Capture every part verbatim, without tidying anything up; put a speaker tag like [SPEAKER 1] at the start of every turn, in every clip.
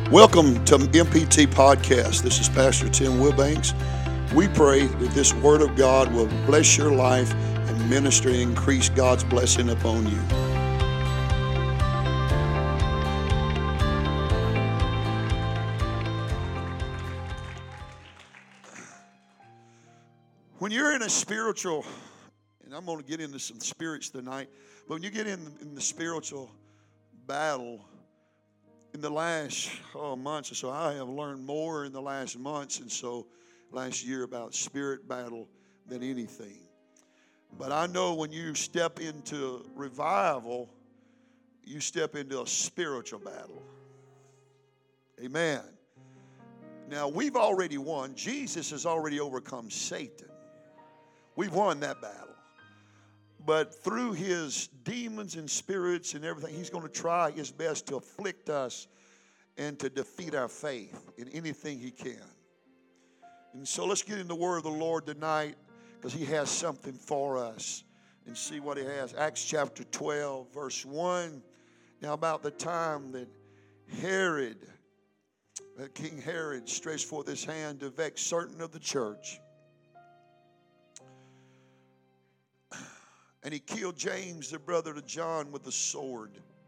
[SPEAKER 1] Welcome to M P T Podcast. This is Pastor Tim Wilbanks. We pray that this Word of God will bless your life and minister and increase God's blessing upon you. When you're in a spiritual, and I'm going to get into some spirits tonight, but when you get in, in the spiritual battle, in the last oh, months or so, I have learned more in the last months and so last year about spirit battle than anything. But I know when you step into revival, you step into a spiritual battle. Amen. Now, we've already won. Jesus has already overcome Satan. We've won that battle. But through his demons and spirits and everything, he's going to try his best to afflict us and to defeat our faith in anything he can. And so let's get in the word of the Lord tonight, because he has something for us, and see what he has. Acts chapter twelve, verse one. Now about the time that Herod, that King Herod stretched forth his hand to vex certain of the church, and he killed James, the brother of John, with a sword.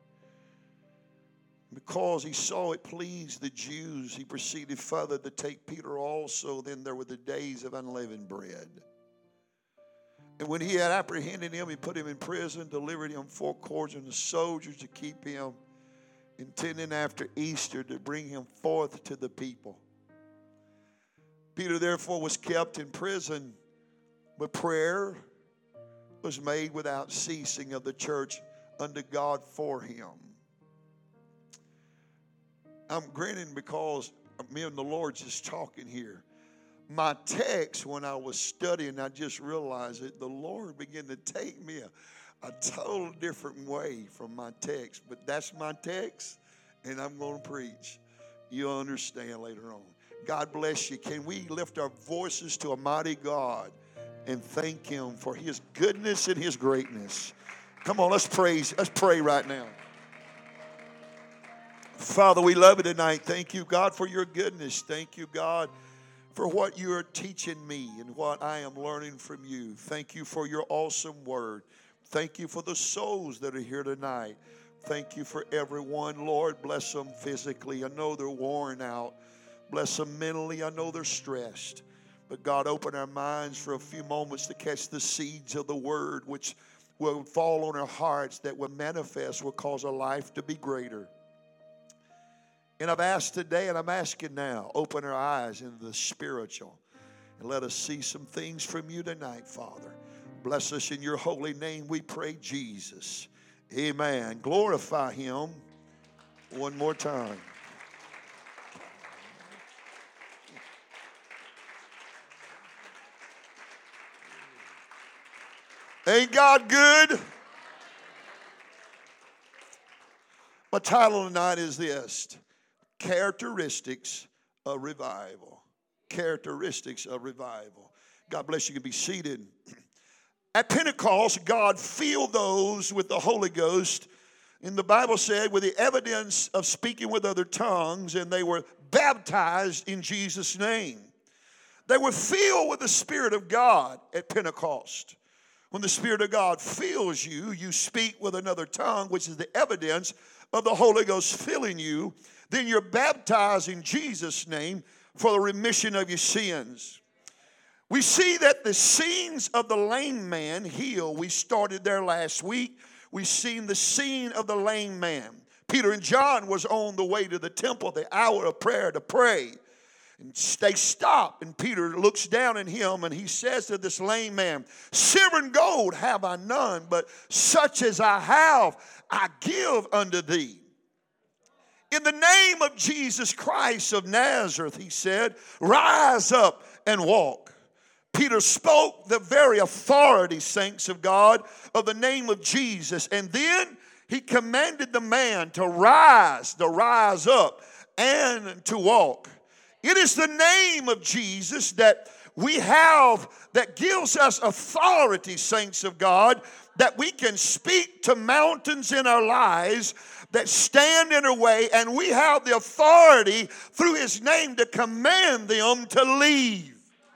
[SPEAKER 1] Because he saw it pleased the Jews, he proceeded further to take Peter also. Then there were the days of unleavened bread. And when he had apprehended him, he put him in prison, delivered him four cords unto the soldiers to keep him, intending after Easter to bring him forth to the people. Peter therefore was kept in prison, but prayer was made without ceasing of the church unto God for him. I'm grinning because me and the Lord just talking here. My text, when I was studying, I just realized that the Lord began to take me a, a total different way from my text. But that's my text, and I'm going to preach. You'll understand later on. God bless you. Can we lift our voices to a mighty God and thank him for his goodness and his greatness? Come on, let's praise. Let's pray right now. Father, we love you tonight. Thank you, God, for your goodness. Thank you, God, for what you are teaching me and what I am learning from you. Thank you for your awesome word. Thank you for the souls that are here tonight. Thank you for everyone. Lord, bless them physically. I know they're worn out. Bless them mentally. I know they're stressed. But God, open our minds for a few moments to catch the seeds of the word, which will fall on our hearts, that will manifest, will cause our life to be greater. And I've asked today, and I'm asking now, open our eyes into the spiritual and let us see some things from you tonight, Father. Bless us in your holy name, we pray, Jesus. Amen. Glorify him one more time. Ain't God good? My title tonight is this: Characteristics of Revival. Characteristics of Revival. God bless you. You can be seated. At Pentecost, God filled those with the Holy Ghost, and the Bible said, with the evidence of speaking with other tongues, and they were baptized in Jesus' name. They were filled with the Spirit of God at Pentecost. When the Spirit of God fills you, you speak with another tongue, which is the evidence of the Holy Ghost filling you. Then you're baptized in Jesus' name for the remission of your sins. We see that the scenes of the lame man healed. We started there last week. We've seen the scene of the lame man. Peter and John was on the way to the temple, the hour of prayer, to pray. And they stop, and Peter looks down at him, and he says to this lame man, "Silver and gold have I none, but such as I have, I give unto thee. In the name of Jesus Christ of Nazareth," he said, "rise up and walk." Peter spoke the very authority, saints of God, of the name of Jesus. And then he commanded the man to rise, to rise up and to walk. It is the name of Jesus that we have that gives us authority, saints of God, that we can speak to mountains in our lives that stand in our way, and we have the authority through His name to command them to leave.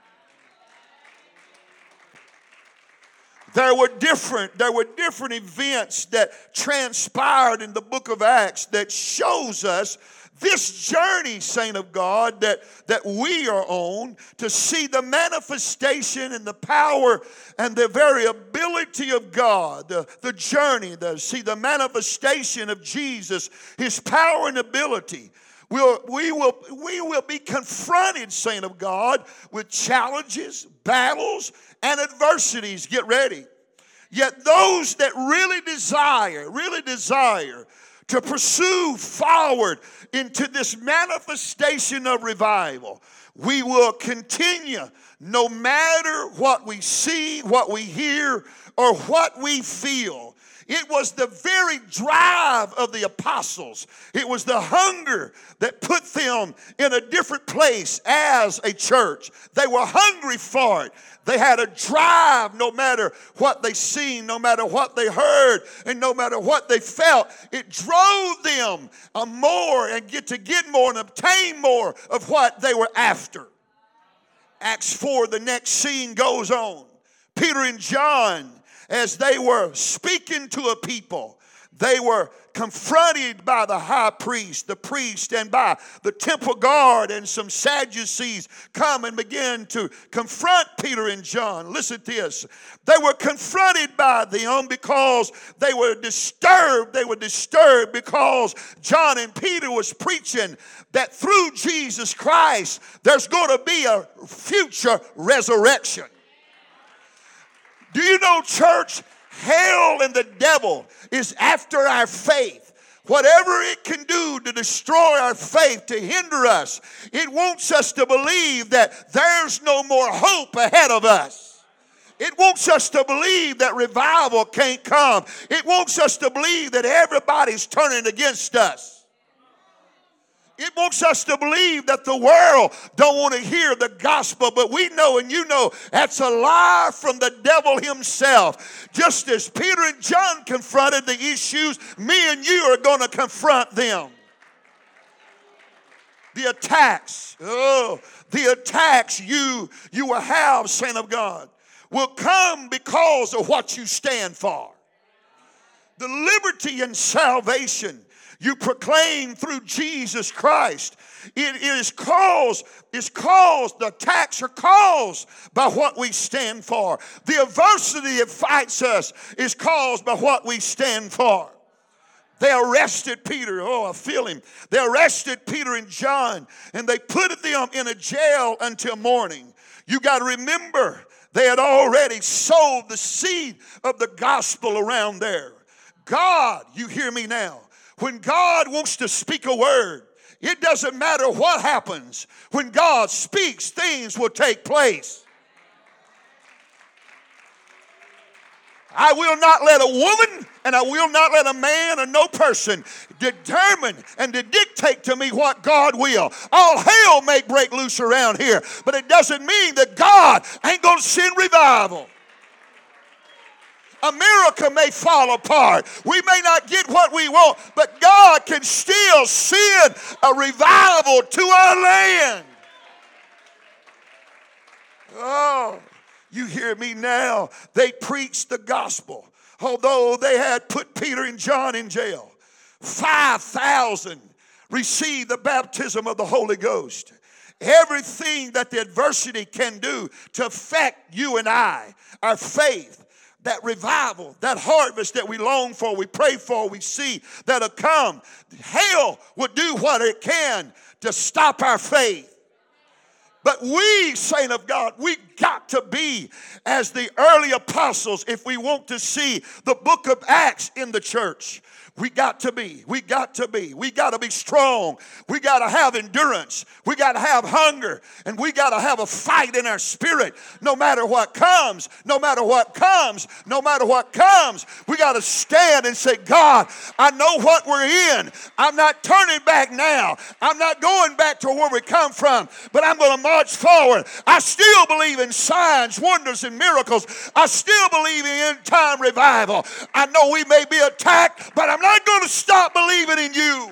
[SPEAKER 1] There were different, there were different events that transpired in the book of Acts that shows us this journey, saint of God, that, that we are on to see the manifestation and the power and the very ability of God. The, the journey, to see the manifestation of Jesus, His power and ability. We'll, we, will, we will be confronted, saint of God, with challenges, battles, and adversities. Get ready. Yet those that really desire, really desire to pursue forward into this manifestation of revival, we will continue no matter what we see, what we hear, or what we feel. It was the very drive of the apostles. It was the hunger that put them in a different place as a church. They were hungry for it. They had a drive no matter what they seen, no matter what they heard, and no matter what they felt. It drove them a more and get to get more and obtain more of what they were after. Acts four, the next scene goes on. Peter and John, as they were speaking to a people, they were confronted by the high priest, the priest, and by the temple guard, and some Sadducees come and begin to confront Peter and John. Listen to this. They were confronted by them because they were disturbed. They were disturbed because John and Peter was preaching that through Jesus Christ, there's going to be a future resurrection. Do you know, church, hell and the devil is after our faith. Whatever it can do to destroy our faith, to hinder us, it wants us to believe that there's no more hope ahead of us. It wants us to believe that revival can't come. It wants us to believe that everybody's turning against us. It wants us to believe that the world don't want to hear the gospel, but we know and you know that's a lie from the devil himself. Just as Peter and John confronted the issues, me and you are going to confront them. The attacks, oh, the attacks you, you will have, saint of God, will come because of what you stand for. The liberty and salvation you proclaim through Jesus Christ. It is caused, is caused, the attacks are caused by what we stand for. The adversity that fights us is caused by what we stand for. They arrested Peter. Oh, I feel him. They arrested Peter and John, and they put them in a jail until morning. You got to remember, they had already sowed the seed of the gospel around there. God, you hear me now. When God wants to speak a word, it doesn't matter what happens. When God speaks, things will take place. I will not let a woman and I will not let a man or no person determine and to dictate to me what God will. All hell may break loose around here, but it doesn't mean that God ain't going to send revival. America may fall apart. We may not get what we want, but God can still send a revival to our land. Oh, you hear me now. They preached the gospel. Although they had put Peter and John in jail, five thousand received the baptism of the Holy Ghost. Everything that the adversity can do to affect you and I, our faith, that revival, that harvest that we long for, we pray for, we see that'll come. Hell will do what it can to stop our faith. But we, saint of God, we got to be as the early apostles if we want to see the book of Acts in the church. We got to be. We got to be. We got to be strong. We got to have endurance. We got to have hunger. And we got to have a fight in our spirit. No matter what comes, no matter what comes, no matter what comes, we got to stand and say, God, I know what we're in. I'm not turning back now. I'm not going back to where we come from, but I'm going to march forward. I still believe in signs, wonders, and miracles. I still believe in end time revival. I know we may be attacked, but I'm not I'm not going to stop believing in you.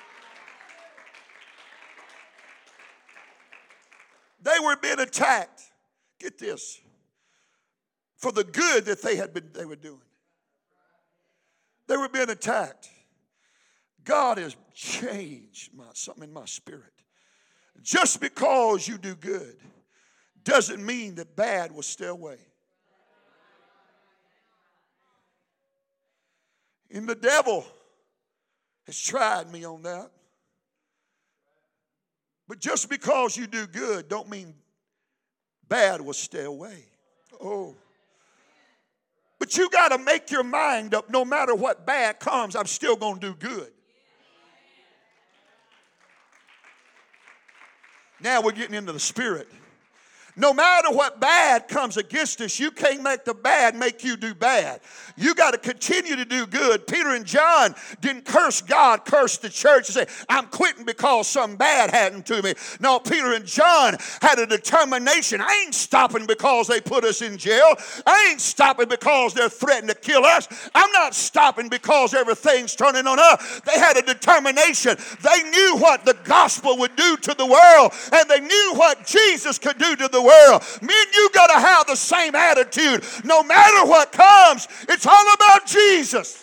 [SPEAKER 1] They were being attacked. Get this. For the good that they had been they were doing. They were being attacked. God has changed my, something in my spirit. Just because you do good doesn't mean that bad will stay away. And the devil has tried me on that. But just because you do good don't mean bad will stay away. Oh. But you got to make your mind up, no matter what bad comes, I'm still going to do good. Now we're getting into the spirit. No matter what bad comes against us, you can't make the bad make you do bad. You got to continue to do good. Peter and John didn't curse God, curse the church and say, I'm quitting because something bad happened to me. No, Peter and John had a determination. I ain't stopping because they put us in jail. I ain't stopping because they're threatening to kill us. I'm not stopping because everything's turning on us. They had a determination. They knew what the gospel would do to the world, and they knew what Jesus could do to the world. World. Me and you got to have the same attitude. No matter what comes, it's all about Jesus.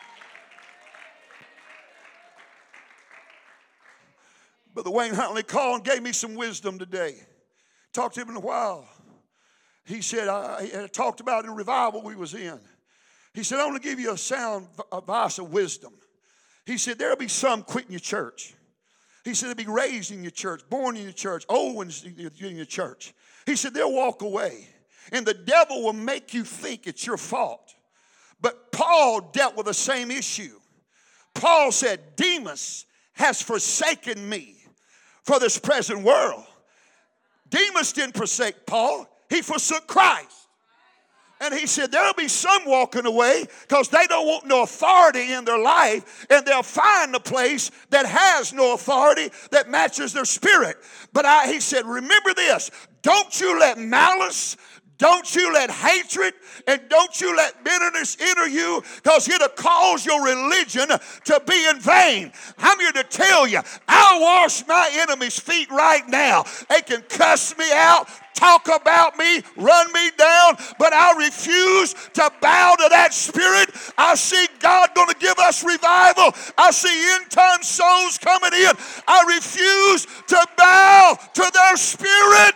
[SPEAKER 1] Brother Wayne Huntley called and gave me some wisdom today. Talked to him in a while. He said, I, I talked about in revival we was in. He said, I want to give you a sound advice of wisdom. He said, there'll be some quitting your church. He said, they'll be raised in your church, born in your church, old ones in your church. He said, they'll walk away. And the devil will make you think it's your fault. But Paul dealt with the same issue. Paul said, Demas has forsaken me for this present world. Demas didn't forsake Paul. He forsook Christ. And he said, there'll be some walking away because they don't want no authority in their life, and they'll find a place that has no authority that matches their spirit. But I, he said, remember this, don't you let malice, don't you let hatred, and don't you let bitterness enter you, because it'll cause your religion to be in vain. I'm here to tell you, I'll wash my enemies' feet right now. They can cuss me out, talk about me, run me down, but I refuse to bow to that spirit. I see God going to give us revival. I see end-time souls coming in. I refuse to bow to their spirit.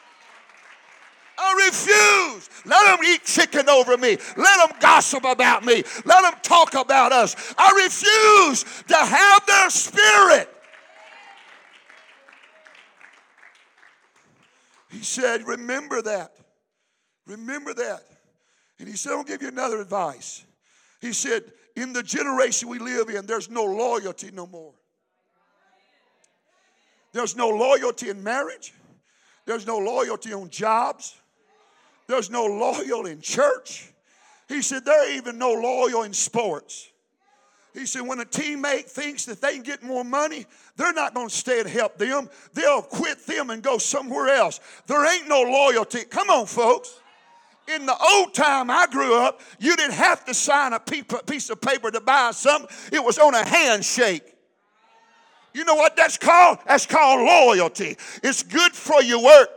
[SPEAKER 1] I refuse. Let them eat chicken over me. Let them gossip about me. Let them talk about us. I refuse to have their spirit. He said, remember that. Remember that. And he said, I'll give you another advice. He said, in the generation we live in, there's no loyalty no more. There's no loyalty in marriage. There's no loyalty on jobs. There's no loyal in church. He said, there ain't even no loyal in sports. He said, when a teammate thinks that they can get more money, they're not going to stay and help them. They'll quit them and go somewhere else. There ain't no loyalty. Come on, folks. In the old time I grew up, you didn't have to sign a piece of paper to buy something. It was on a handshake. You know what that's called? That's called loyalty. It's good for your work.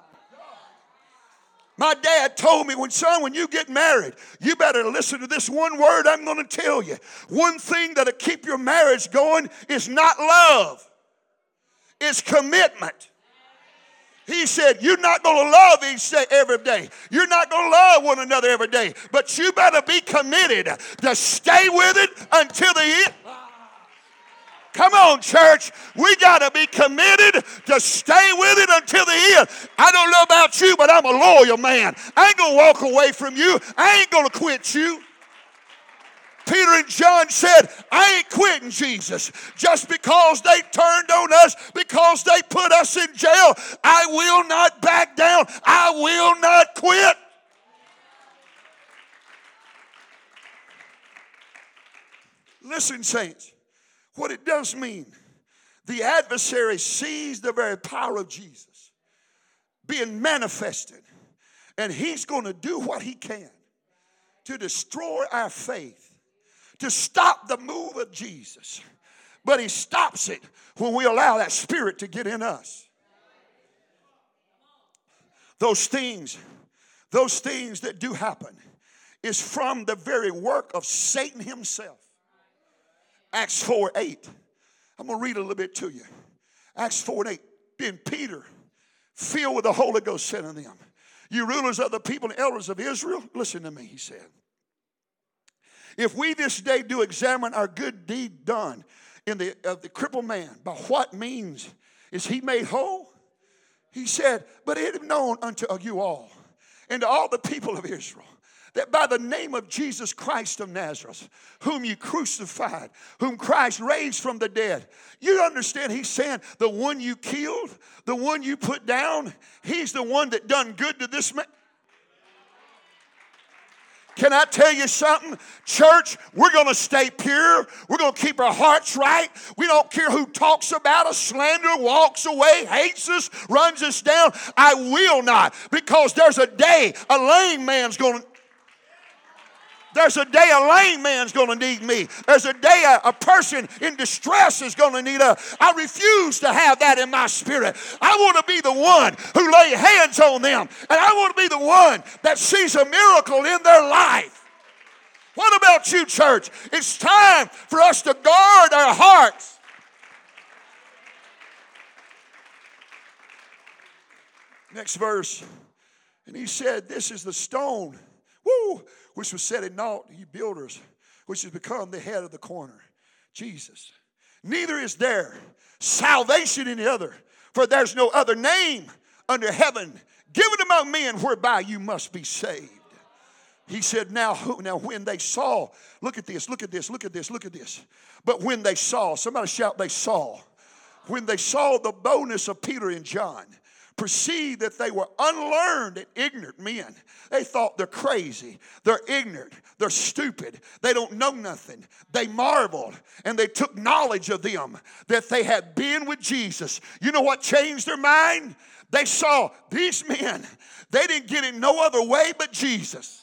[SPEAKER 1] My dad told me, when son, when you get married, you better listen to this one word I'm going to tell you. One thing that'll keep your marriage going is not love. It's commitment. He said, you're not going to love each day every day. You're not going to love one another every day. But you better be committed to stay with it until the end. Come on, church. We got to be committed to stay with it until the end. I don't know about you, but I'm a loyal man. I ain't going to walk away from you. I ain't going to quit you. Peter and John said, I ain't quitting Jesus. Just because they turned on us, because they put us in jail, I will not back down. I will not quit. Listen, saints, what it does mean, the adversary sees the very power of Jesus being manifested, and he's going to do what he can to destroy our faith, to stop the move of Jesus. But he stops it when we allow that spirit to get in us. Those things, those things that do happen is from the very work of Satan himself. Acts four eight. I'm going to read a little bit to you. Acts four and eight. Then Peter, filled with the Holy Ghost, said unto them, you rulers of the people and elders of Israel, listen to me, he said. If we this day do examine our good deed done in the of the crippled man, by what means is he made whole? He said, but it is known unto you all and to all the people of Israel, that by the name of Jesus Christ of Nazareth, whom you crucified, whom Christ raised from the dead. You understand, he's saying the one you killed, the one you put down, he's the one that done good to this man. Can I tell you something? Church, we're going to stay pure. We're going to keep our hearts right. We don't care who talks about us, slander, walks away, hates us, runs us down. I will not, because there's a day a lame man's going to There's a day a lame man's going to need me. There's a day a, a person in distress is going to need us. I refuse to have that in my spirit. I want to be the one who lay hands on them. And I want to be the one that sees a miracle in their life. What about you, church? It's time for us to guard our hearts. Next verse. And he said, this is the stone. Woo! Which was set in naught, you builders, which has become the head of the corner, Jesus. Neither is there salvation in the other, for there's no other name under heaven given among men whereby you must be saved. He said, now, now when they saw, look at this, look at this, look at this, look at this. But when they saw, somebody shout, they saw. When they saw the boldness of Peter and John, perceived that they were unlearned and ignorant men. They thought they're crazy. They're ignorant. They're stupid. They don't know nothing. They marveled and they took knowledge of them that they had been with Jesus. You know what changed their mind? They saw these men. They didn't get it no other way but Jesus.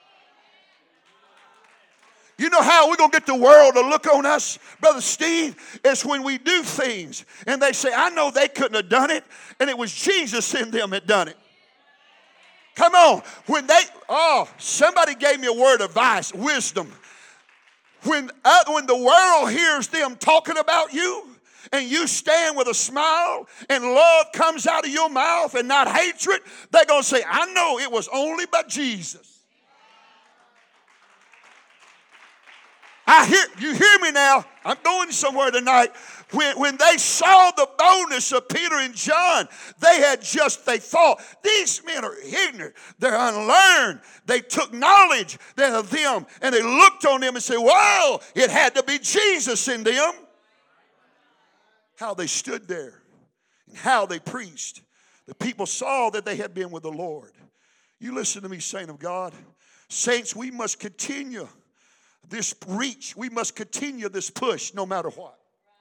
[SPEAKER 1] You know how we're going to get the world to look on us, Brother Steve? It's when we do things and they say, I know they couldn't have done it, and it was Jesus in them that done it. Come on. When they, oh, somebody gave me a word of advice, wisdom. When, uh, when the world hears them talking about you, and you stand with a smile and love comes out of your mouth and not hatred, they're going to say, I know it was only by Jesus. I hear, you hear me now? I'm going somewhere tonight. When, when they saw the boldness of Peter and John, they had just, they thought, these men are ignorant. They're unlearned. They took knowledge of them, and they looked on them and said, wow, it had to be Jesus in them. How they stood there and how they preached. The people saw that they had been with the Lord. You listen to me, saint of God. Saints, we must continue this reach. We must continue this push no matter what.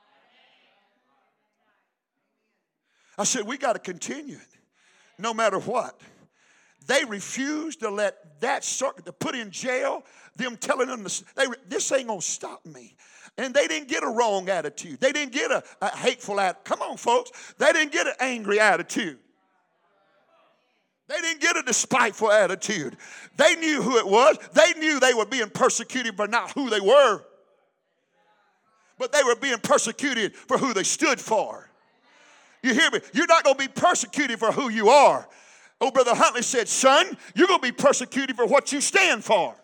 [SPEAKER 1] I said, we got to continue it no matter what. They refused to let that circuit, to put in jail, them telling them, this, they, this ain't going to stop me. And they didn't get a wrong attitude. They didn't get a, a hateful attitude. Come on, folks. They didn't get an angry attitude. They didn't get a despiteful attitude. They knew who it was. They knew they were being persecuted for not who they were. But they were being persecuted for who they stood for. You hear me? You're not going to be persecuted for who you are. Oh, Brother Huntley said, son, you're going to be persecuted for what you stand for.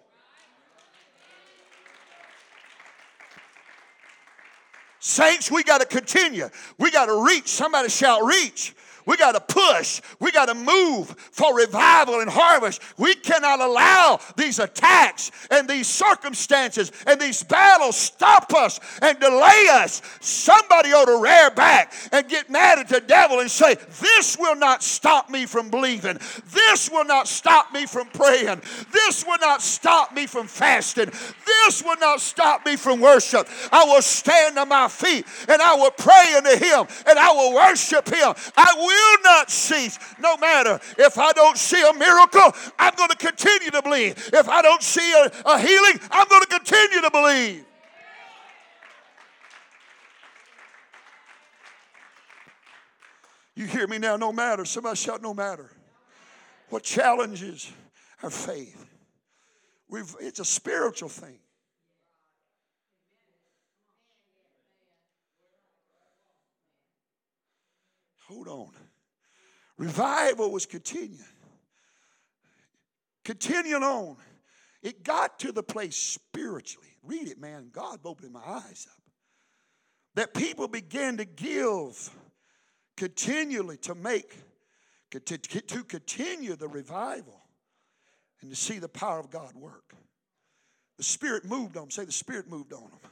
[SPEAKER 1] Saints, we got to continue. We got to reach. Somebody shout, reach. We got to push. We got to move for revival and harvest. We cannot allow these attacks and these circumstances and these battles stop us and delay us. Somebody ought to rear back and get mad at the devil and say, this will not stop me from believing. This will not stop me from praying. This will not stop me from fasting. This will not stop me from worship. I will stand on my feet and I will pray unto him and I will worship him. I will will not cease. No matter if I don't see a miracle, I'm going to continue to believe. If I don't see a, a healing, I'm going to continue to believe. You hear me now? No matter. Somebody shout, no matter. What challenges our faith? We've, it's a spiritual thing. Hold on. Revival was continuing. Continuing on. It got to the place spiritually. Read it, man. God opened my eyes up. That people began to give continually to make, to, to continue the revival and to see the power of God work. The Spirit moved on them. Say the Spirit moved on them.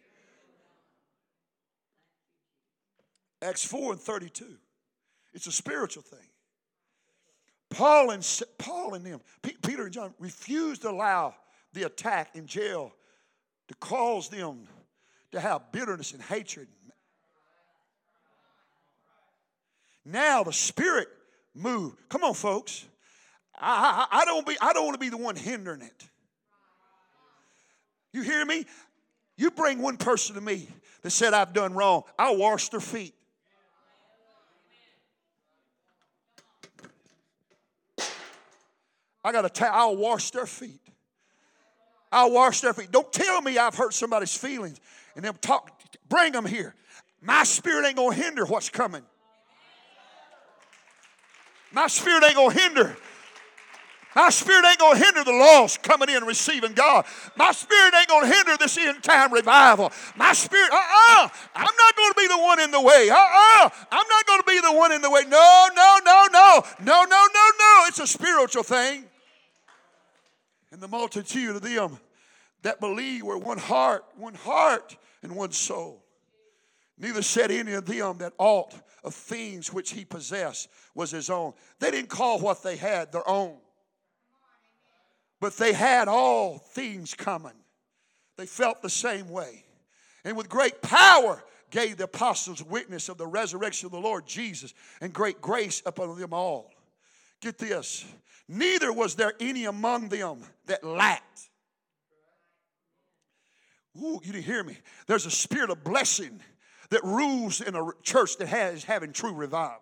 [SPEAKER 1] Acts four and thirty-two. It's a spiritual thing. Paul and Paul and them, P- Peter and John refused to allow the attack in jail to cause them to have bitterness and hatred. Now the Spirit moved. Come on, folks. I, I, I don't be. I don't want to be the one hindering it. You hear me? You bring one person to me that said I've done wrong. I'll wash their feet. I got to tell, I'll wash their feet. I'll wash their feet. Don't tell me I've hurt somebody's feelings and them talk. Bring them here. My spirit ain't going to hinder what's coming. My spirit ain't going to hinder. My spirit ain't going to hinder the lost coming in and receiving God. My spirit ain't going to hinder this end time revival. My spirit, uh-uh. I'm not going to be the one in the way. Uh-uh. I'm not going to be the one in the way. No, no, no, no. No, no, no, no. It's a spiritual thing. And the multitude of them that believe were one heart, one heart, and one soul. Neither said any of them that aught of things which he possessed was his own. They didn't call what they had their own. But they had all things common. They felt the same way. And with great power gave the apostles witness of the resurrection of the Lord Jesus, and great grace upon them all. Get this. Neither was there any among them that lacked. Ooh, you didn't hear me. There's a spirit of blessing that rules in a church that has having true revival.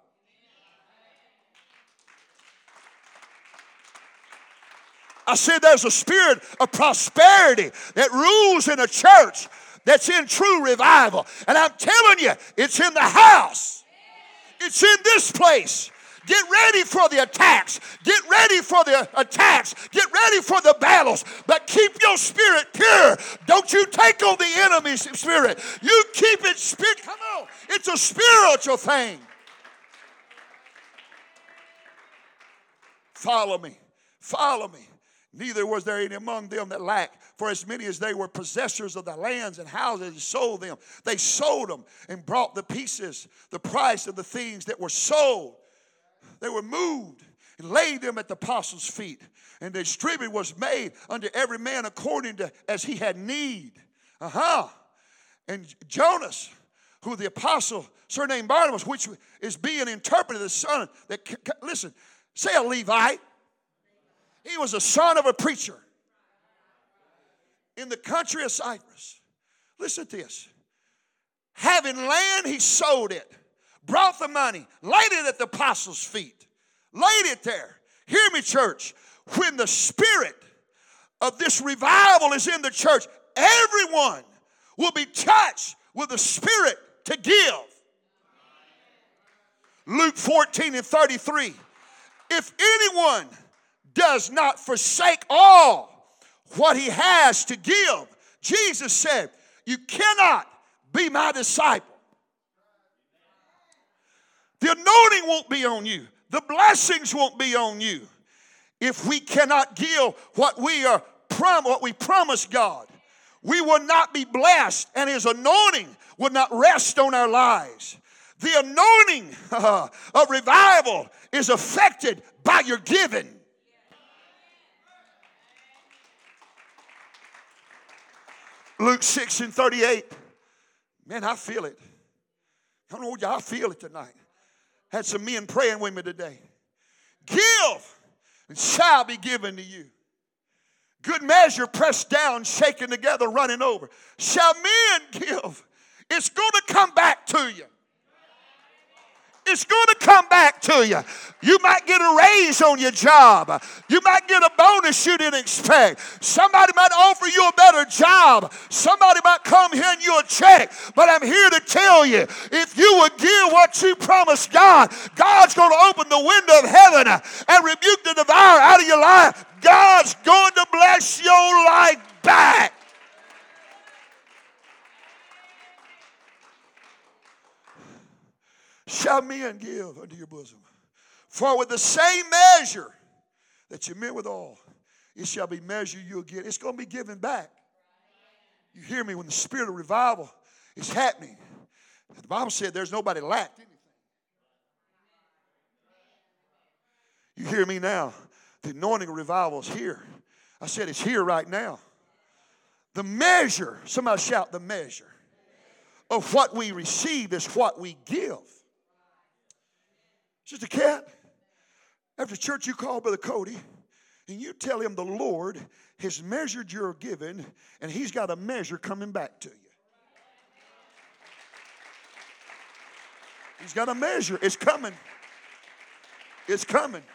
[SPEAKER 1] I said there's a spirit of prosperity that rules in a church that's in true revival. And I'm telling you, it's in the house. It's in this place. Get ready for the attacks. Get ready for the attacks. Get ready for the battles. But keep your spirit pure. Don't you take on the enemy's spirit. You keep it spirit. Come on. It's a spiritual thing. Follow me. Follow me. Neither was there any among them that lacked. For as many as they were possessors of the lands and houses, and sold them. They sold them and brought the pieces, the price of the things that were sold. They were moved and laid them at the apostles' feet. And the distribution was made unto every man according to as he had need. Uh-huh. And Jonas, who the apostle surnamed Barnabas, which is being interpreted the son that, listen, say a Levite. He was a son of a preacher in the country of Cyprus. Listen to this. Having land, he sold it. Brought the money, laid it at the apostles' feet, laid it there. Hear me, church. When the spirit of this revival is in the church, everyone will be touched with the spirit to give. Luke fourteen and thirty-three. If anyone does not forsake all what he has to give, Jesus said, you cannot be my disciple. The anointing won't be on you. The blessings won't be on you if we cannot give what we are prom- what we promised God. We will not be blessed, and His anointing will not rest on our lives. The anointing uh, of revival is affected by your giving. Luke six and thirty-eight. Man, I feel it. I don't know, y'all feel it tonight. Had some men praying with me today. Give, and shall be given to you. Good measure, pressed down, shaken together, running over. Shall men give? It's going to come back to you. It's going to come back to you. You might get a raise on your job. You might get a bonus you didn't expect. Somebody might offer you a better job. Somebody might come hand you a check. But I'm here to tell you, if you would give what you promised God, God's going to open the window of heaven and rebuke the devourer out of your life. God's going to bless your life back. Shall men give unto your bosom? For with the same measure that you meet withal, it shall be measured you'll get. It's going to be given back. You hear me? When the spirit of revival is happening, the Bible said there's nobody lacked anything. You hear me now? The anointing of revival is here. I said it's here right now. The measure, somebody shout the measure, of what we receive is what we give. Sister Cat, after church you call Brother Cody and you tell him the Lord has measured your giving and He's got a measure coming back to you. He's got a measure. It's coming. It's coming.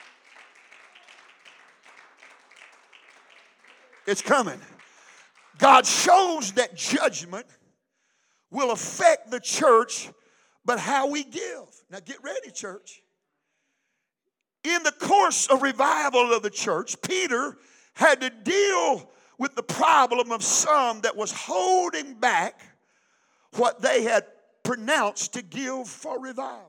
[SPEAKER 1] It's coming. God shows that judgment will affect the church, but how we give. Now get ready, church. In the course of revival of the church, Peter had to deal with the problem of some that was holding back what they had pronounced to give for revival.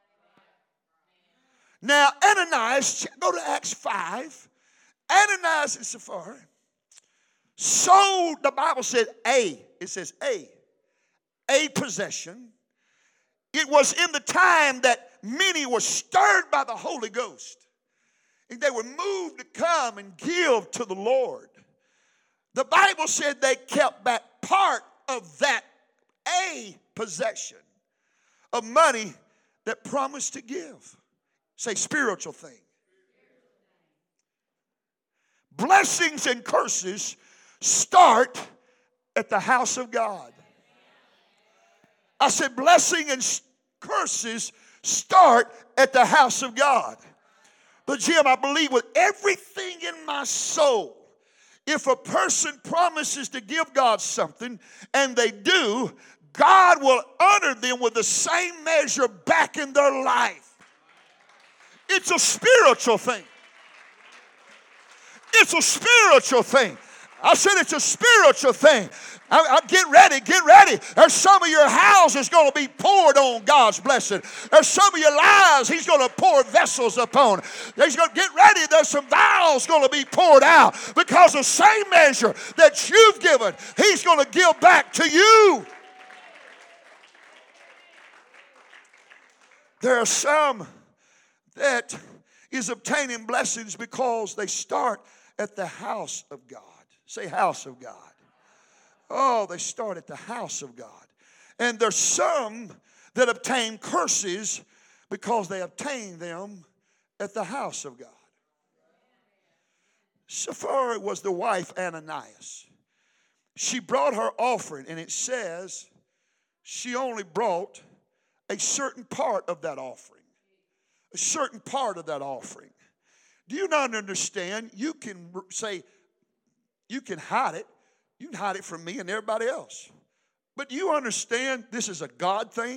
[SPEAKER 1] Now, Ananias, go to Acts five. Ananias and Sapphira sold, the Bible said a, it says a, a possession. It was in the time that many were stirred by the Holy Ghost. And they were moved to come and give to the Lord. The Bible said they kept back part of that a possession of money that promised to give. Say spiritual thing. Blessings and curses start at the house of God. I said blessing and curses start at the house of God. But Jim, I believe with everything in my soul, if a person promises to give God something and they do, God will honor them with the same measure back in their life. It's a spiritual thing. It's a spiritual thing. I said it's a spiritual thing. I, I, get ready, get ready. There's some of your houses going to be poured on God's blessing. There's some of your lives He's going to pour vessels upon. He's going to get ready. There's some vials going to be poured out because the same measure that you've given, He's going to give back to you. There are some that is obtaining blessings because they start at the house of God. Say house of God. Oh, they start at the house of God. And there's some that obtain curses because they obtain them at the house of God. Sapphira was the wife Ananias. She brought her offering, and it says she only brought a certain part of that offering. A certain part of that offering. Do you not understand? You can say, you can hide it. You can hide it from me and everybody else. But you understand this is a God thing?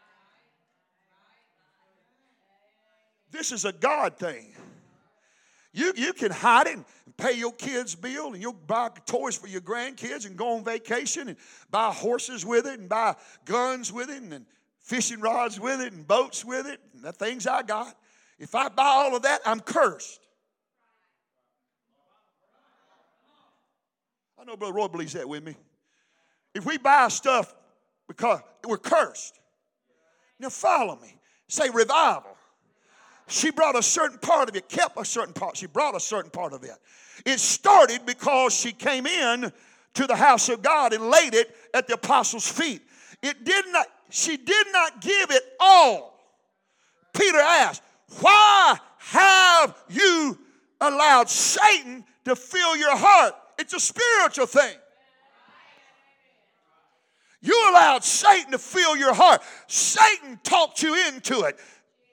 [SPEAKER 1] This is a God thing. You, you can hide it and pay your kids' bill, and you'll buy toys for your grandkids and go on vacation and buy horses with it and buy guns with it and fishing rods with it and boats with it and the things I got. If I buy all of that, I'm cursed. I know Brother Roy believes that with me. If we buy stuff because we're cursed. Now follow me. Say revival. She brought a certain part of it, kept a certain part. She brought a certain part of it. It started because she came in to the house of God and laid it at the apostles' feet. It did not, she did not give it all. Peter asked, why have you allowed Satan to fill your heart? It's a spiritual thing. You allowed Satan to fill your heart. Satan talked you into it.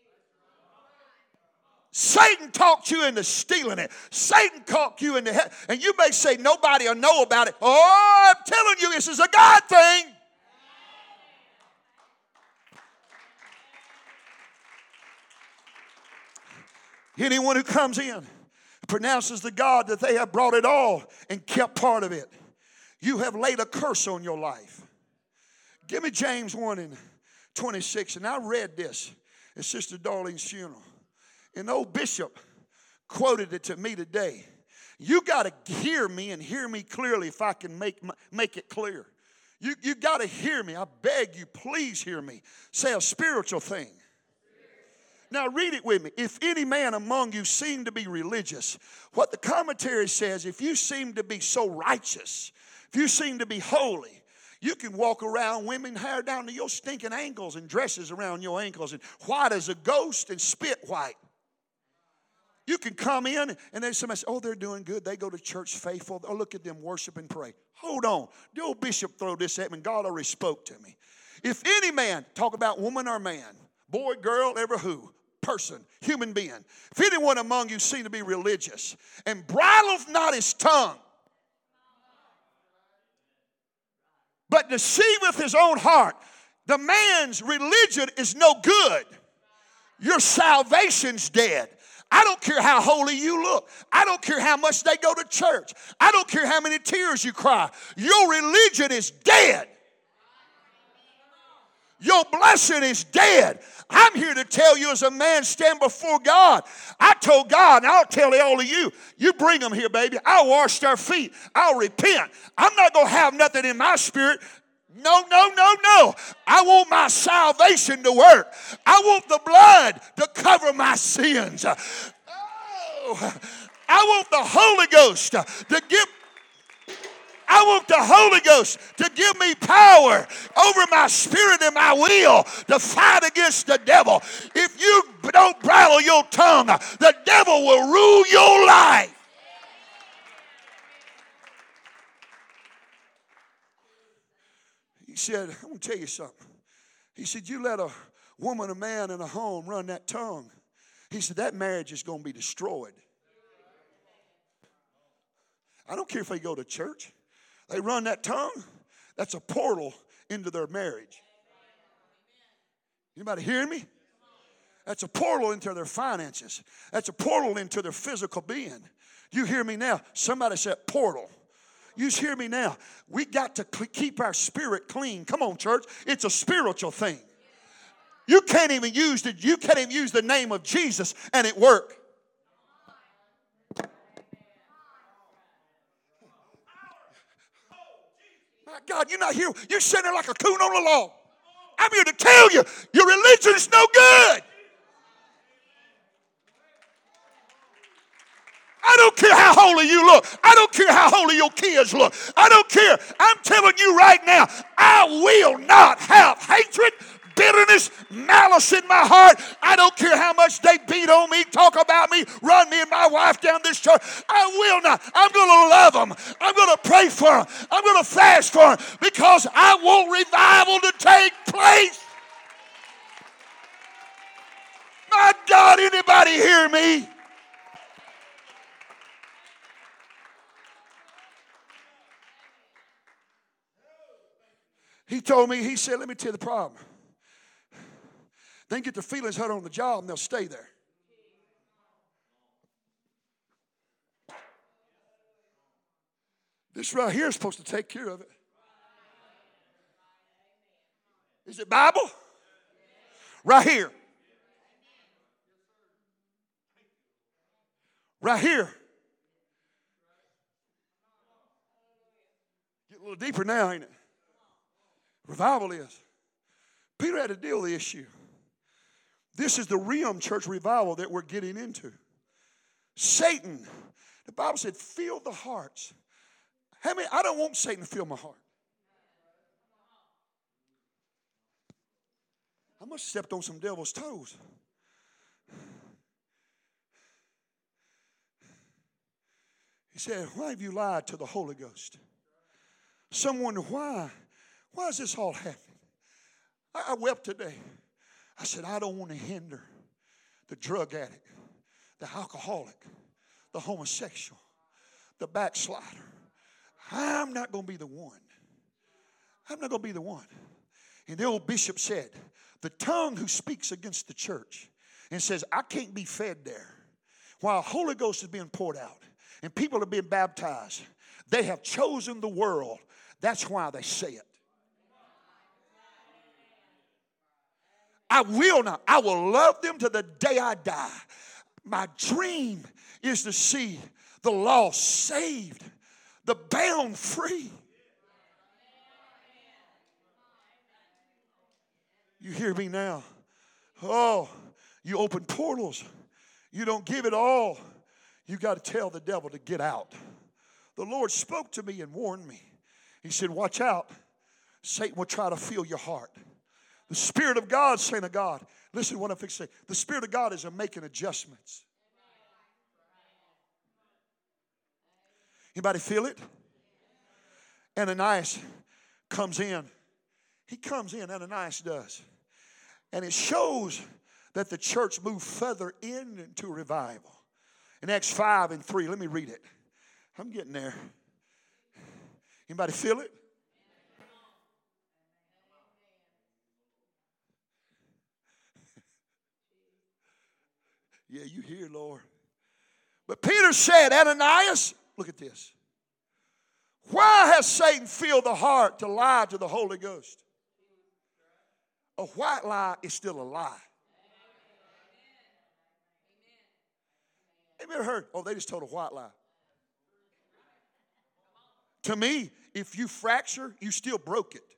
[SPEAKER 1] Satan talked you into stealing it. Satan talked you into hell. And you may say nobody will know about it. Oh, I'm telling you, this is a God thing. Anyone who comes in pronounces to God that they have brought it all and kept part of it, you have laid a curse on your life. Give me James one and twenty-six. And I read this at Sister Darlene's funeral. And old bishop quoted it to me today. You got to hear me and hear me clearly if I can make, make it clear. You, you got to hear me. I beg you, please hear me. Say a spiritual thing. Now read it with me. If any man among you seem to be religious, what the commentary says, if you seem to be so righteous, if you seem to be holy, you can walk around women hair down to your stinking ankles and dresses around your ankles and white as a ghost and spit white. You can come in and then somebody says, oh, they're doing good. They go to church faithful. Oh, look at them worship and pray. Hold on. The old bishop throw this at me and God already spoke to me. If any man, talk about woman or man, boy, girl, ever who, person, human being. If anyone among you seem to be religious and bridleth not his tongue, but deceiveth his own heart, the man's religion is no good. Your salvation's dead. I don't care how holy you look. I don't care how much they go to church. I don't care how many tears you cry. Your religion is dead. Your blessing is dead. I'm here to tell you as a man stand before God. I told God, and I'll tell all of you, you bring them here, baby. I'll wash their feet. I'll repent. I'm not going to have nothing in my spirit. No, no, no, no. I want my salvation to work. I want the blood to cover my sins. Oh, I want the Holy Ghost to give I want the Holy Ghost to give me power over my spirit and my will to fight against the devil. If you don't bridle your tongue, the devil will rule your life. He said, I'm going to tell you something. He said, you let a woman, a man, in a home run that tongue. He said, that marriage is going to be destroyed. I don't care if they go to church. They run that tongue, that's a portal into their marriage. Anybody hearing me? That's a portal into their finances. That's a portal into their physical being. You hear me now? Somebody said portal. You hear me now? We got to keep our spirit clean. Come on, church. It's a spiritual thing. You can't even use the, you can't even use the name of Jesus and it work. My God, you're not here. You're sitting there like a coon on the lawn. I'm here to tell you, your religion is no good. I don't care how holy you look. I don't care how holy your kids look. I don't care. I'm telling you right now, I will not have hatred, bitterness, malice in my heart. I don't care how much they beat on me, talk about me, run me and my wife down this church. I will not. I'm going to love them. I'm going to pray for them. I'm going to fast for them because I want revival to take place. My God, anybody hear me? He told me, he said, let me tell you the problem. They get their feelings hurt on the job and they'll stay there. This right here is supposed to take care of it. Is it Bible? Right here. Right here. Get a little deeper now, ain't it? Revival is. Peter had to deal with the issue. This is the realm church revival that we're getting into. Satan, the Bible said, fill the hearts. How many? I don't want Satan to fill my heart. I must have stepped on some devil's toes. He said, why have you lied to the Holy Ghost? Some wonder why. Why is this all happening? I, I wept today. I said, I don't want to hinder the drug addict, the alcoholic, the homosexual, the backslider. I'm not going to be the one. I'm not going to be the one. And the old bishop said, the tongue who speaks against the church and says, I can't be fed there, while Holy Ghost is being poured out and people are being baptized, they have chosen the world. That's why they say it. I will not. I will love them to the day I die. My dream is to see the lost saved, the bound free. You hear me now? Oh, you open portals. You don't give it all. You got to tell the devil to get out. The Lord spoke to me and warned me. He said, watch out. Satan will try to fill your heart. The Spirit of God, saying to God, listen to what I'm fixing to say. The Spirit of God is making adjustments. Anybody feel it? Ananias comes in. He comes in, Ananias does. And it shows that the church moved further into revival. In Acts five and three, let me read it. I'm getting there. Anybody feel it? Yeah, you hear, Lord. But Peter said, Ananias, look at this. Why has Satan filled the heart to lie to the Holy Ghost? A white lie is still a lie. Have you ever heard, oh, they just told a white lie? To me, if you fracture, you still broke it.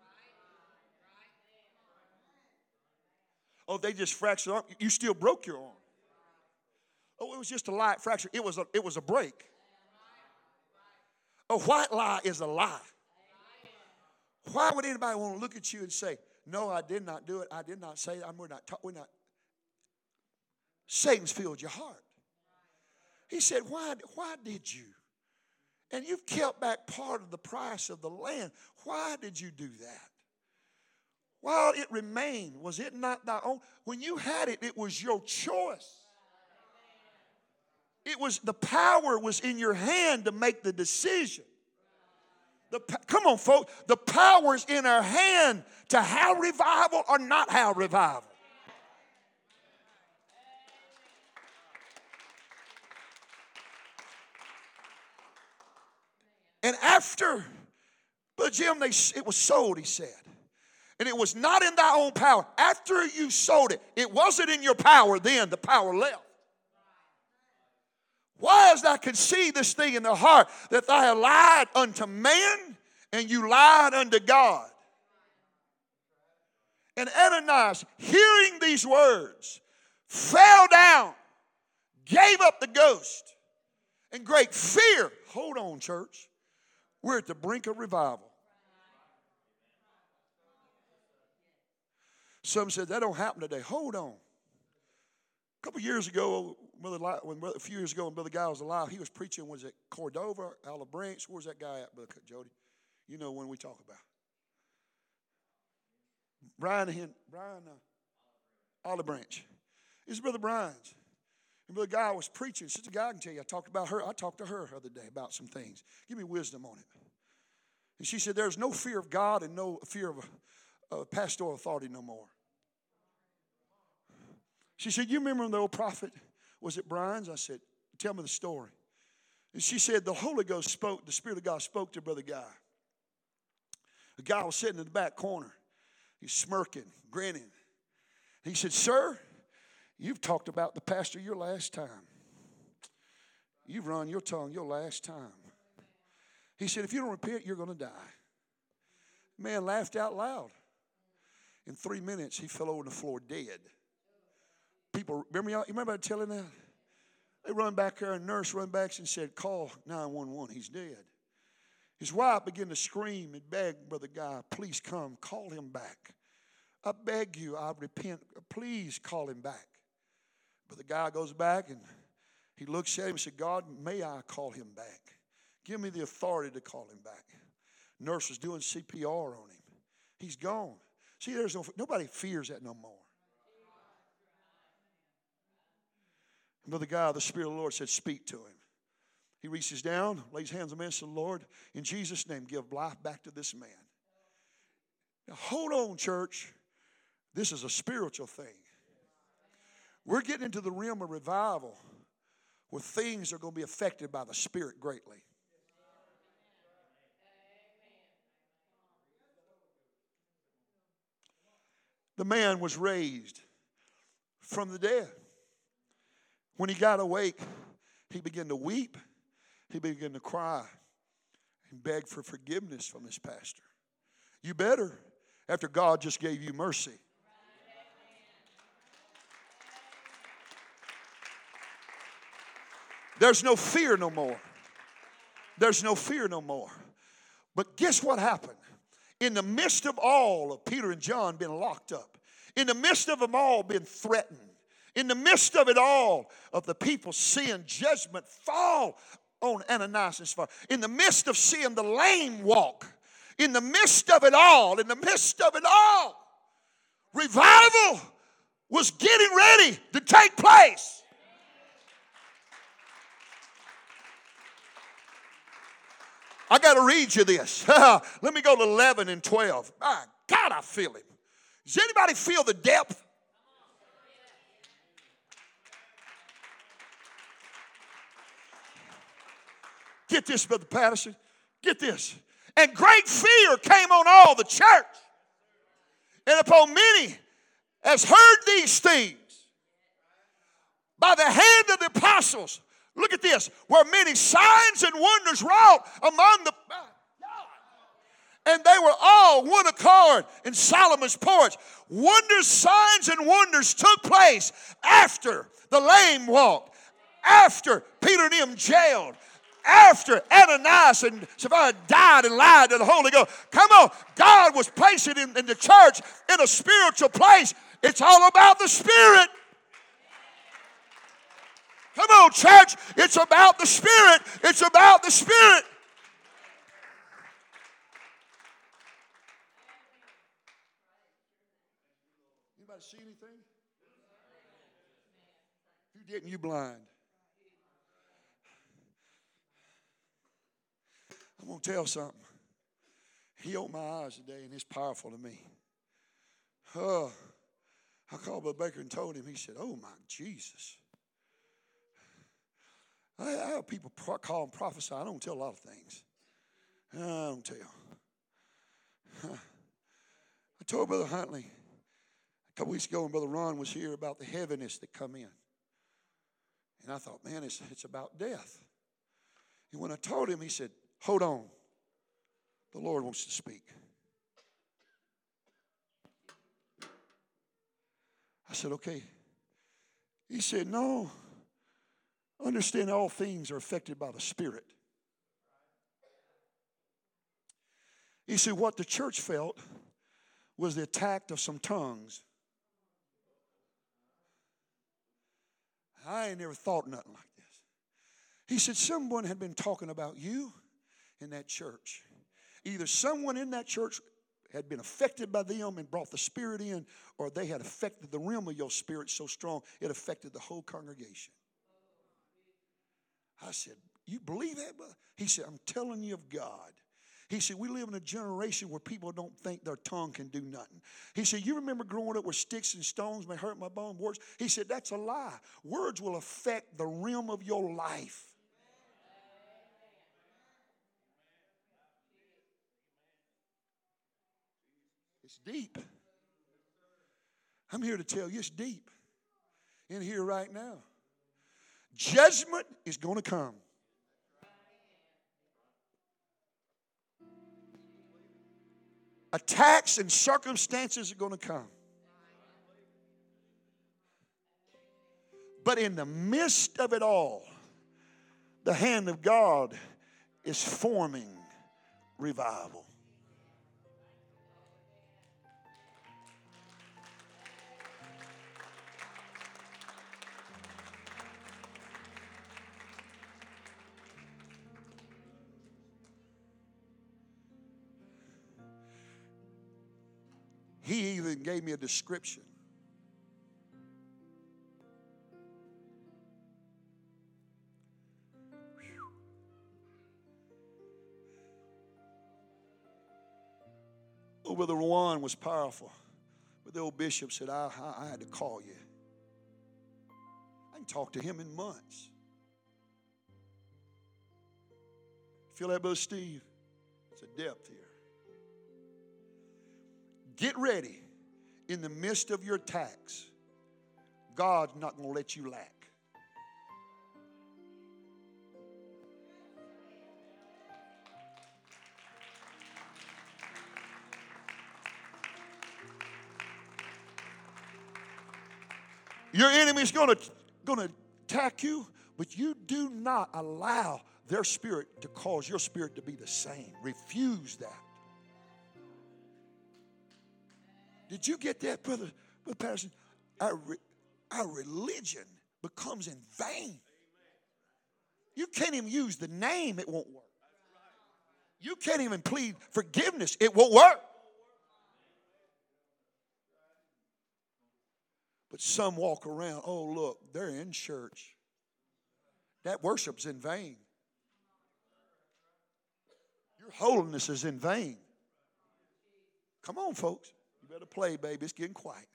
[SPEAKER 1] Oh, they just fractured arm. You still broke your arm. Oh, it was just a light fracture. It was a, it was a break. A white lie is a lie. Why would anybody want to look at you and say, no, I did not do it. I did not say that. We're not, we're not. Satan's filled your heart. He said, why, why did you? And you've kept back part of the price of the land. Why did you do that? While it remained, was it not thy own? When you had it, it was your choice. It was, the power was in your hand to make the decision. The, come on, folks. The power's in our hand to have revival or not have revival. And after, but Jim, they, it was sold, he said. And it was not in thy own power. After you sold it, it wasn't in your power then. The power left. Why as thou conceive this thing in the heart, that thou hast lied unto man, and you lied unto God. And Ananias, hearing these words, fell down, gave up the ghost, in great fear. Hold on, church. We're at the brink of revival. Some said, that don't happen today. Hold on. A couple years ago, Brother, when, a few years ago when Brother Guy was alive, he was preaching, was it Cordova, Olive Branch? Where's that guy at, Brother Jody? You know when we talk about. Brian, Brian uh, Olive Branch. This is Brother Brian's. And Brother Guy was preaching. Sister Guy can tell you, I talked about her. I talked to her the other day about some things. Give me wisdom on it. And she said, there's no fear of God and no fear of, of pastoral authority no more. She said, you remember the old prophet? Was it Brian's? I said, tell me the story. And she said the Holy Ghost spoke, the Spirit of God spoke to Brother Guy. The guy was sitting in the back corner. He's smirking, grinning. He said, sir, you've talked about the pastor your last time. You've run your tongue your last time. He said, if you don't repent, you're going to die. Man laughed out loud. In three minutes, he fell over on the floor dead. People, remember y'all, you remember I telling that? They run back there, and nurse run back and said, call nine one one, he's dead. His wife began to scream and beg Brother Guy, please come, call him back. I beg you, I repent, please call him back. But the guy goes back and he looks at him and said, God, may I call him back? Give me the authority to call him back. Nurse was doing C P R on him. He's gone. See, there's no, nobody fears that no more. And Brother Guy, the Spirit of the Lord said, speak to him. He reaches down, lays hands on the man, and says, Lord, in Jesus' name, give life back to this man. Now, hold on, church. This is a spiritual thing. We're getting into the realm of revival where things are going to be affected by the Spirit greatly. The man was raised from the dead. When he got awake, he began to weep. He began to cry and beg for forgiveness from his pastor. You better, after God just gave you mercy. There's no fear no more. There's no fear no more. But guess what happened? In the midst of all of Peter and John being locked up, in the midst of them all being threatened, in the midst of it all of the people seeing judgment fall on Ananias and Sapphira, in the midst of seeing the lame walk, in the midst of it all, in the midst of it all, revival was getting ready to take place. I got to read you this. Let me go to eleven and twelve. My God, I feel him. Does anybody feel the depth? Get this, Brother Patterson. Get this. And great fear came on all the church, and upon many as heard these things. By the hand of the apostles, look at this, were many signs and wonders wrought among the... And they were all one accord in Solomon's porch. Wonders, signs, and wonders took place after the lame walked, after Peter and them jailed, after Ananias and Sapphira died and lied to the Holy Ghost. Come on, God was placing in, in the church in a spiritual place. It's all about the Spirit. Come on, church. It's about the Spirit. It's about the Spirit. Anybody see anything? If you didn't, you blind. I'm going to tell something. He opened my eyes today, and it's powerful to me. Uh, I called Brother Baker and told him. He said, oh, my Jesus. I, I have people pro- call and prophesy. I don't tell a lot of things. I don't tell. I told Brother Huntley a couple weeks ago when Brother Ron was here about the heaviness that come in. And I thought, man, it's, it's about death. And when I told him, he said, hold on. The Lord wants to speak. I said, okay. He said, no. Understand all things are affected by the Spirit. He said, what the church felt was the attack of some tongues. I ain't never thought nothing like this. He said, someone had been talking about you in that church. Either someone in that church had been affected by them and brought the Spirit in, or they had affected the realm of your spirit so strong it affected the whole congregation. I said, you believe that, brother? He said, I'm telling you of God. He said, we live in a generation where people don't think their tongue can do nothing. He said, you remember growing up where sticks and stones may hurt my bone? Words? He said, that's a lie. Words will affect the realm of your life. It's deep. I'm here to tell you it's deep in here right now. Judgment is going to come. Attacks and circumstances are going to come. But in the midst of it all, the hand of God is forming revival. He even gave me a description. Oh, Brother Juan was powerful. But the old bishop said, I, I, I had to call you. I can talk to him in months. Feel that, Brother Steve? It's a depth here. Get ready. In the midst of your attacks, God's not going to let you lack. Your enemy's going to, going to attack you, but you do not allow their spirit to cause your spirit to be the same. Refuse that. Did you get that, Brother, Brother Patterson? Our, our religion becomes in vain. You can't even use the name, it won't work. You can't even plead forgiveness, it won't work. But some walk around, oh, look, they're in church. That worship's in vain. Your holiness is in vain. Come on, folks. You better play, baby. It's getting quiet.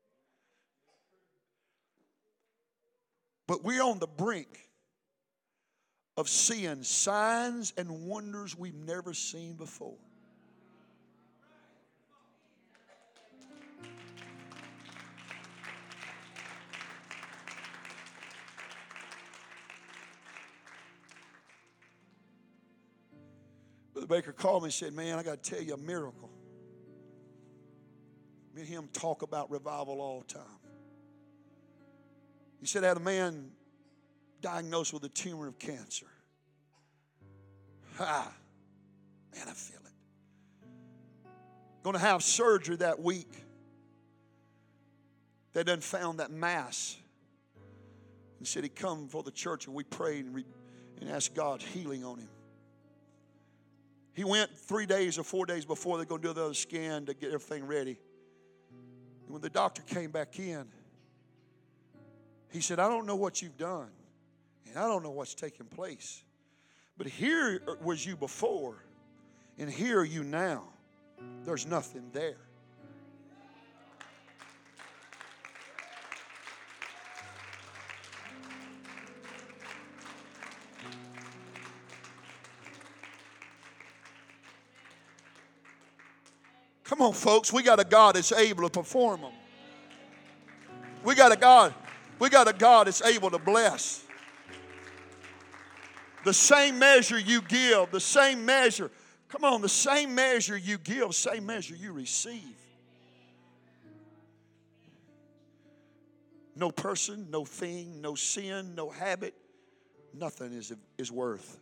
[SPEAKER 1] But we're on the brink of seeing signs and wonders we've never seen before. Brother Baker called me and said, man, I got to tell you a miracle. Me and him talk about revival all the time. He said, I had a man diagnosed with a tumor of cancer. Ha! Man, I feel it. Going to have surgery that week. They done found that mass. He said he'd come for the church and we prayed and, re- and asked God's healing on him. He went three days or four days before they're going to do the other scan to get everything ready. And when the doctor came back in, he said, I don't know what you've done, and I don't know what's taking place. But here was you before, and here are you now. There's nothing there. Come on, folks. We got a God that's able to perform them. We got a God. We got a God that's able to bless. The same measure you give, the same measure. Come on, the same measure you give, same measure you receive. No person, no thing, no sin, no habit, nothing is, is worth.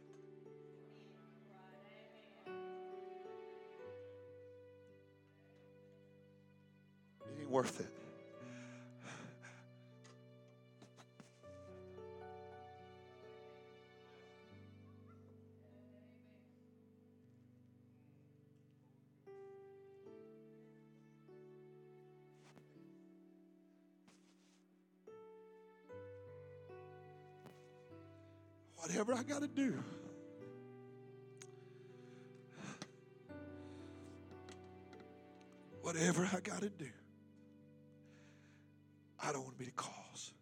[SPEAKER 1] It ain't worth it. Whatever I got to do. Whatever I got to do. I don't want to be the cause.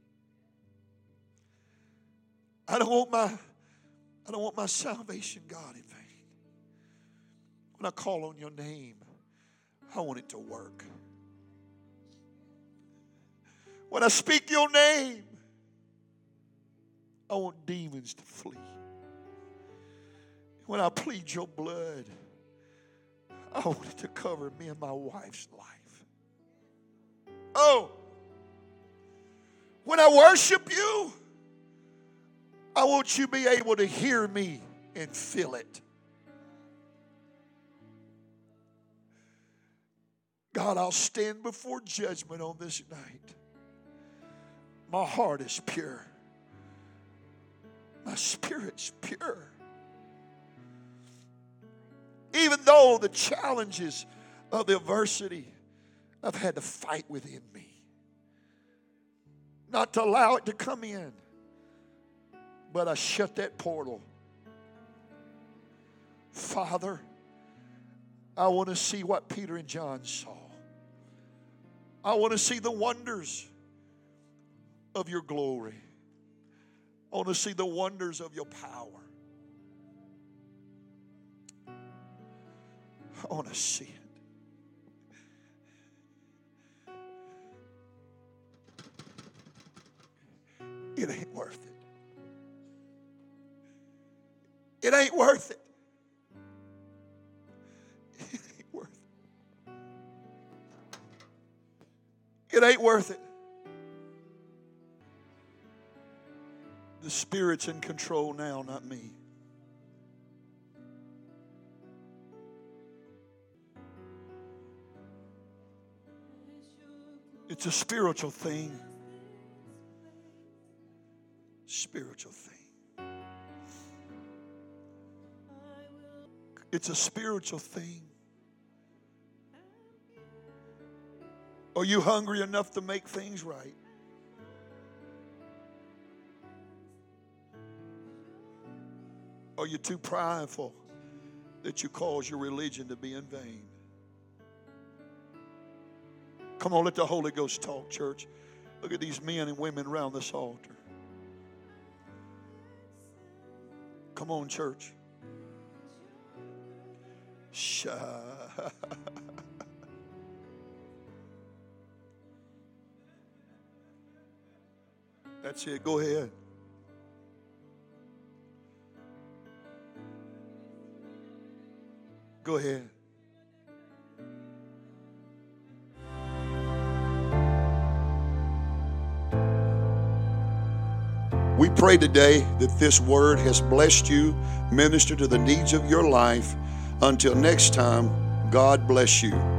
[SPEAKER 1] I don't want my I don't want my salvation, God, in vain. When I call on your name, I want it to work. When I speak your name, I want demons to flee. When I plead your blood, I want it to cover me and my wife's life. Oh, when I worship you, I want you to be able to hear me and feel it. God, I'll stand before judgment on this night. My heart is pure. My spirit's pure. Even though the challenges of the adversity, I've had to fight within me. Not to allow it to come in. But I shut that portal. Father, I want to see what Peter and John saw. I want to see the wonders of your glory. I want to see the wonders of your power. I want to see it. It ain't worth it. It ain't worth it. It ain't worth it. It ain't worth it. The Spirit's in control now, not me. It's a spiritual thing. Spiritual thing. It's a spiritual thing. Are you hungry enough to make things right? Are you too prideful that you cause your religion to be in vain? Come on, let the Holy Ghost talk, church. Look at these men and women around this altar. Come on, church. Shah. That's it. Go ahead. Go ahead. We pray today that this word has blessed you, ministered to the needs of your life. Until next time, God bless you.